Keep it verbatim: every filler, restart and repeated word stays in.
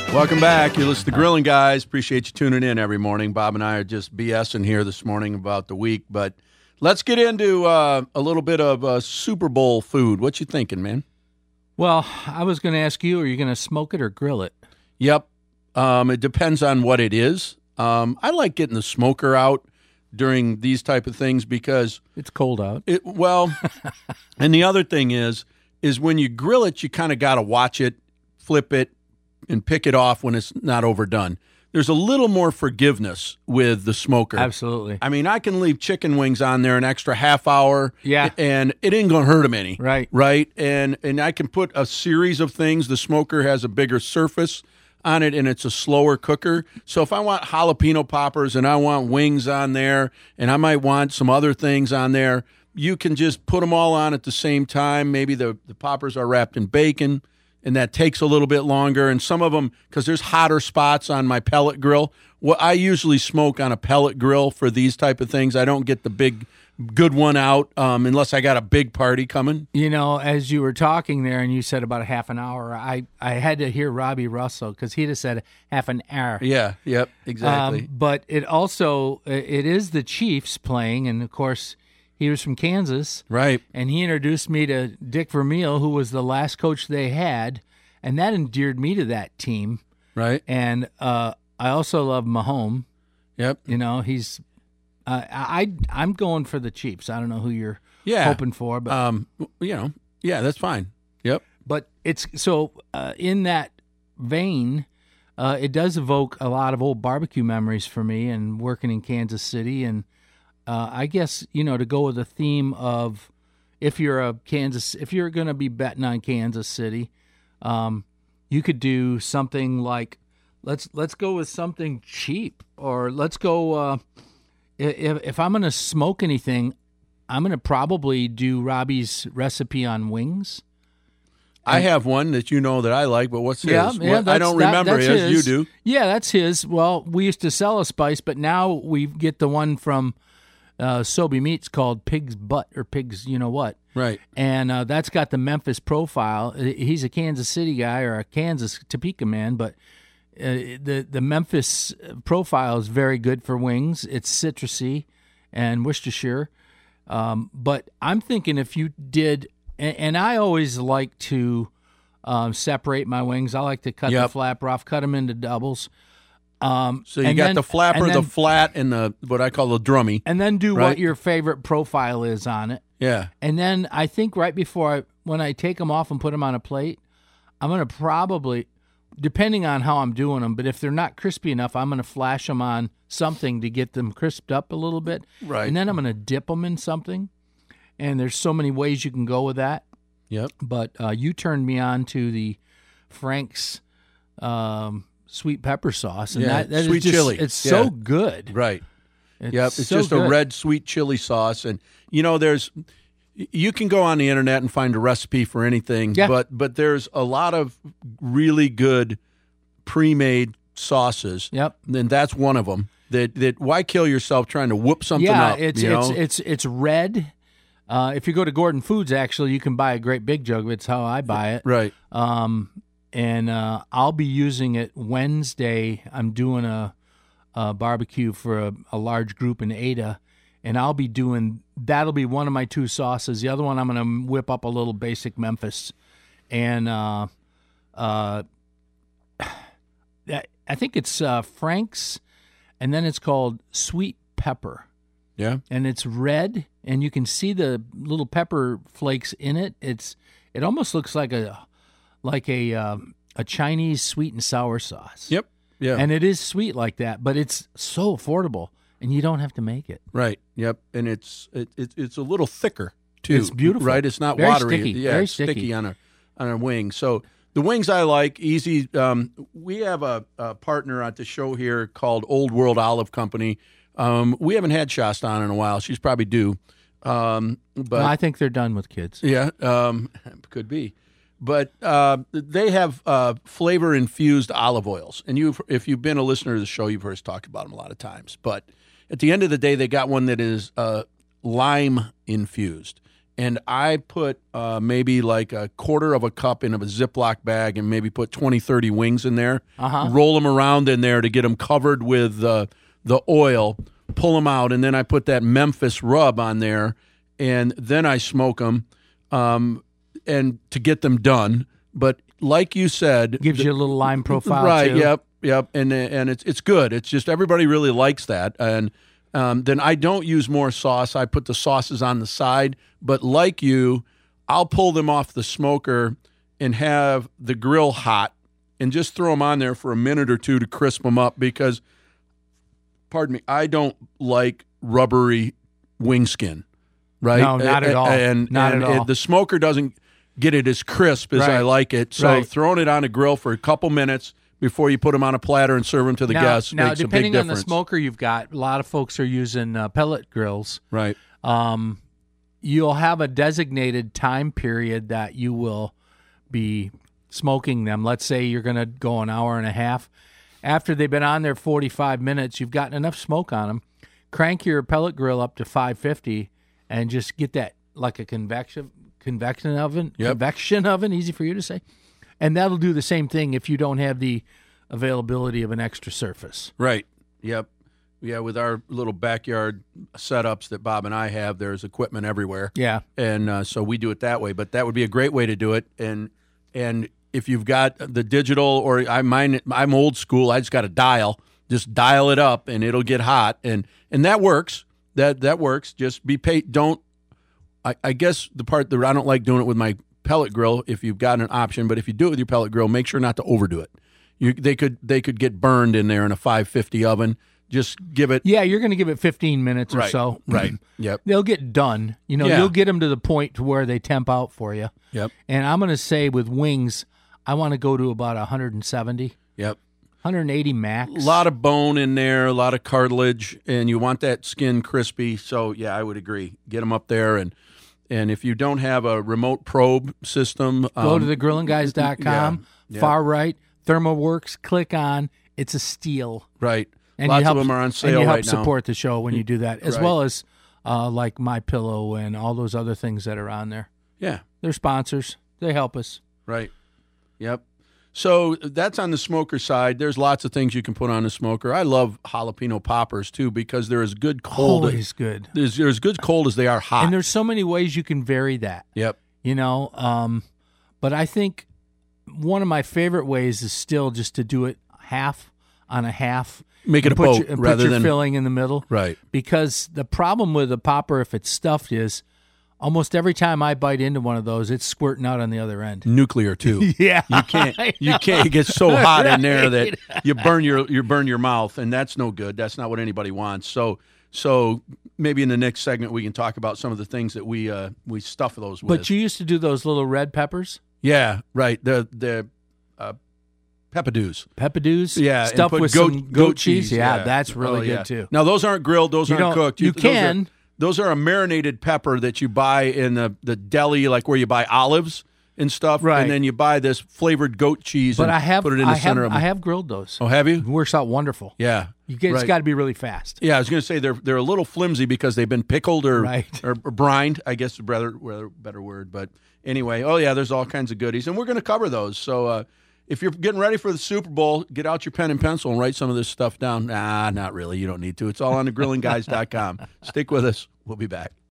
Welcome back. You listen to Grilling Guys. Appreciate you tuning in every morning. Bob and I are just BSing here this morning about the week, but let's get into uh, a little bit of uh, Super Bowl food. What you thinking, man? Well, I was going to ask you, are you going to smoke it or grill it? Yep. Um, it depends on what it is. Um, I like getting the smoker out during these type of things because it's cold out. It, well, and the other thing is, is when you grill it, you kind of got to watch it, flip it, and pick it off when it's not overdone. There's a little more forgiveness with the smoker. Absolutely. I mean, I can leave chicken wings on there an extra half hour, yeah, and it ain't going to hurt them any. Right. Right? And and I can put a series of things. The smoker has a bigger surface on it, and it's a slower cooker. So if I want jalapeno poppers and I want wings on there, and I might want some other things on there, you can just put them all on at the same time. Maybe the, the poppers are wrapped in bacon, and that takes a little bit longer. And some of them, because there's hotter spots on my pellet grill. Well, I usually smoke on a pellet grill for these type of things. I don't get the big, good one out um, unless I got a big party coming. You know, as you were talking there and you said about a half an hour, I, I had to hear Robbie Russell because he'd have said half an hour. Yeah, yep, exactly. Um, but it also, it is the Chiefs playing, and of course, he was from Kansas. Right. And he introduced me to Dick Vermeil, who was the last coach they had, and that endeared me to that team. Right. And uh, I also love Mahomes. Yep. You know, he's uh, I I'm going for the Chiefs. I don't know who you're yeah. hoping for, but um, you know, yeah, that's fine. Yep. But it's so uh, in that vein, uh, it does evoke a lot of old barbecue memories for me, and working in Kansas City. And uh, I guess, you know, to go with the theme of if you're a Kansas, if you're going to be betting on Kansas City, um, you could do something like let's let's go with something cheap, or let's go. Uh, if if I'm going to smoke anything, I'm going to probably do Robbie's recipe on wings. I have one that you know that I like, but what's his? Yeah, yeah, what, I don't that, remember his. his. You do. Yeah, that's his. Well, we used to sell a spice, but now we get the one from uh, Sobe Meats called Pig's Butt or Pig's you know what. Right. And uh, that's got the Memphis profile. He's a Kansas City guy or a Kansas Topeka man, but uh, the, the Memphis profile is very good for wings. It's citrusy and Worcestershire. Um, but I'm thinking if you did... And I always like to um, separate my wings. I like to cut yep. the flapper off, cut them into doubles. Um, so you got then, the flapper, then, the flat, and the what I call the drummy. And then do right? what your favorite profile is on it. Yeah. And then I think right before I, when I take them off and put them on a plate, I'm going to probably, depending on how I'm doing them, but if they're not crispy enough, I'm going to flash them on something to get them crisped up a little bit. Right. And then I'm going to dip them in something. And there's so many ways you can go with that. Yep. But uh, you turned me on to the Frank's um, sweet pepper sauce, and yeah, that, that sweet is just, chili. It's yeah. so good. Right. It's yep. It's so just good. a red sweet chili sauce, and you know, there's you can go on the internet and find a recipe for anything, yeah. but but there's a lot of really good pre-made sauces. Yep. And that's one of them. That that why kill yourself trying to whoop something yeah, up? it's you know? it's it's it's red. Uh, if you go to Gordon Foods, actually, you can buy a great big jug. It's how I buy it. Right. Um, and uh, I'll be using it Wednesday. I'm doing a, a barbecue for a, a large group in Ada, and I'll be doing that'll be one of my two sauces. The other one I'm going to whip up a little basic Memphis, and uh, uh, I think it's uh, Frank's, and then it's called Sweet Pepper. Yeah. And it's red, and you can see the little pepper flakes in it. It's it almost looks like a like a um, a Chinese sweet and sour sauce. Yep. Yeah. And it is sweet like that, but it's so affordable, and you don't have to make it. Right. Yep. And it's it, it it's a little thicker too. It's beautiful. Right. It's not Very watery. sticky. Yeah. Very it's sticky. sticky on a on a wing. So the wings I like easy. Um, we have a, a partner at the show here called Old World Olive Company. Um, we haven't had Shasta on in a while. She's probably due. Um, but Well, I think they're done with kids. Yeah, um, could be. But uh, they have uh, flavor-infused olive oils. And you've, if you've been a listener to the show, you've heard us talk about them a lot of times. But at the end of the day, they got one that is uh, lime-infused. and I put uh, maybe like a quarter of a cup in a Ziploc bag and maybe put twenty, thirty wings in there, Uh-huh. roll them around in there to get them covered with uh, the oil, pull them out, and then I put that Memphis rub on there, and then I smoke them um, and to get them done. But like you said, Gives the- you a little lime profile, right? too. Yep, yep, and and it's it's good. It's just everybody really likes that, and um, then I don't use more sauce. I put the sauces on the side, but like you, I'll pull them off the smoker and have the grill hot, and just throw them on there for a minute or two to crisp them up because, pardon me, I don't like rubbery wing skin. Right? No, not at all. And, Not and at all. the smoker doesn't get it as crisp as Right. I like it. So Right. throwing it on a grill for a couple minutes before you put them on a platter and serve them to the now, guests now makes a big depending on difference. the smoker you've got, a lot of folks are using uh, pellet grills. Right. Um, you'll have a designated time period that you will be smoking them. Let's say you're going to go an hour and a half. After they've been on there forty-five minutes, you've gotten enough smoke on them. Crank your pellet grill up to five fifty and just get that like a convection convection oven. Yep. Convection oven, easy for you to say. And that'll do the same thing if you don't have the availability of an extra surface. Right. Yep. Yeah, with our little backyard setups that Bob and I have, there's equipment everywhere. Yeah. And uh, so we do it that way. But that would be a great way to do it. And and if you've got the digital, or I mine, I'm old school. I just got a dial. Just dial it up, and it'll get hot, and and that works. That that works. Just be paid. Don't. I, I guess the part that I don't like doing it with my pellet grill. If you've got an option, but if you do it with your pellet grill, make sure not to overdo it. You they could they could get burned in there in a five fifty oven. Just give it. Yeah, you're going to give it fifteen minutes or Right. so. Right. Yep. They'll get done. You know, Yeah. you'll get them to the point to where they temp out for you. Yep. And I'm going to say with wings, I want to go to about one hundred seventy, Yep. one hundred eighty max. A lot of bone in there, a lot of cartilage, and you want that skin crispy. So yeah, I would agree. Get them up there, and and if you don't have a remote probe system, Go um, to the grilling guys dot com, yeah, yeah. far right, ThermoWorks, click on. It's a steal. right. And Lots you help, of them are on and sale you help right now. support the show when you do that, as Right. well as uh, like My Pillow and all those other things that are on there. Yeah. They're sponsors. They help us. Right. Yep. So that's on the smoker side. There's lots of things you can put on the smoker. I love jalapeno poppers too because they're as good cold. Always good. As, they're as good cold as they are hot. And there's so many ways you can vary that. Yep. You know, um, but I think one of my favorite ways is still just to do it half on a half. Make it and a put boat your, and rather put your than filling in the middle. right. Because the problem with a popper, if it's stuffed, is almost every time I bite into one of those, it's squirting out on the other end. Nuclear too. Yeah, You can't. You can't. It gets so hot in there that you burn your you burn your mouth, and that's no good. That's not what anybody wants. So so maybe in the next segment we can talk about some of the things that we uh, we stuff those with. But you used to do those little red peppers, yeah, right. The the uh, peppadews. peppadews, Yeah, and stuffed put with goat- some goat, goat cheese. cheese, Yeah, yeah. that's really Oh, good yeah. too. Now those aren't grilled; those You aren't don't- cooked. you those can. Are, those are a marinated pepper that you buy in the, the deli, like where you buy olives and stuff. Right. And then you buy this flavored goat cheese But and I have, put it in the I have, center of I them. have grilled those. Oh, have you? It works out wonderful. Yeah. You get, It's Right. got to be really fast. Yeah, I was going to say they're they're a little flimsy because they've been pickled or Right. or, or brined. I guess is a better rather better word. But anyway, oh yeah, there's all kinds of goodies, and we're going to cover those. So uh, if you're getting ready for the Super Bowl, get out your pen and pencil and write some of this stuff down. Nah, not really. You don't need to. It's all on the grilling guys dot com. Stick with us. We'll be back.